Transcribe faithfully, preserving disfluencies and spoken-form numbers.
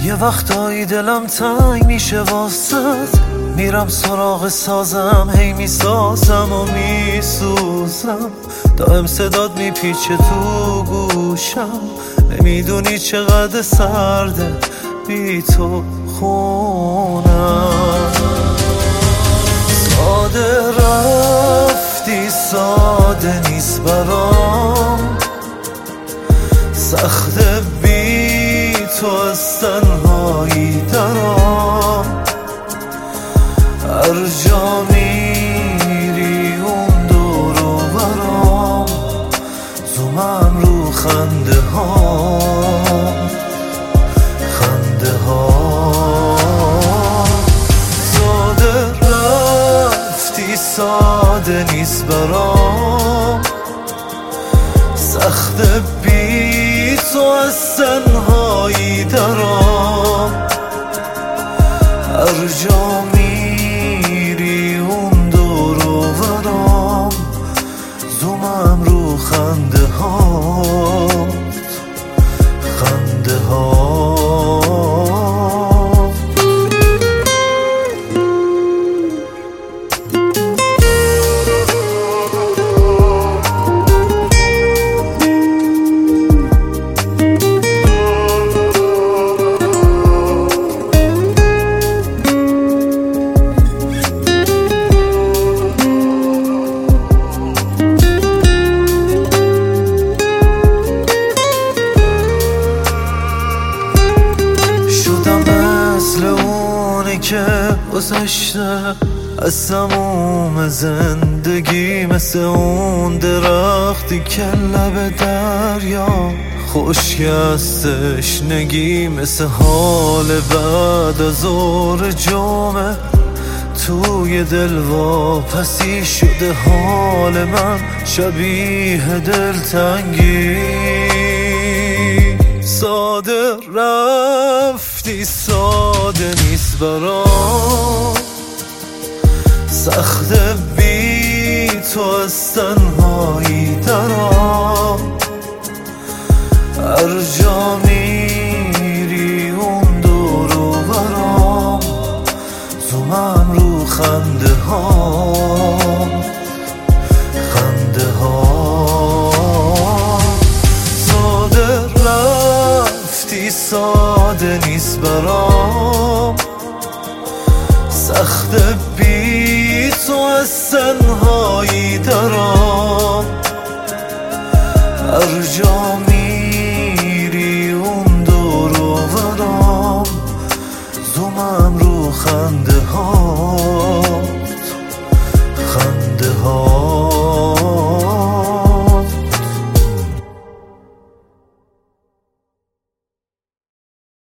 یه وقتایی دلم تنگ میشه واسط، میرم سراغ سازم، هی میسازم و میسوزم، دائم صدات میپیچه تو گوشم، نمیدونی چقدر سرده بی تو خونم. ساده رفتی ساده نیست برام، سخته بی تو از تنهایی درام، هر جا میری اون دور و برام، زومم رو خنده ها خنده ها. ساده رفتی ساده نیست برام، سخته بی تو از تنهایی درام، هر جا میری اون دور و برام، زومم رو خنده ها خنده ها. که گذشته از تموم زندگی، مثل اون درختی که لب دریا خشک از تشنگی، مثل حال بعد از ظهر جمعه توی دل واپسی شده حال من، شبیه دلتنگی. ساده رفتی ساده نیست برام، سخته بی تو از تنهایی درام، هر جا میری اون دور و برام، زومم رو خنده ها خنده ها. ساده رفتی ساده نیست برام، سخته بی تو از تنهایی درام، هر جا میری اون دور و برام، زومم رو خنده ها خنده ها.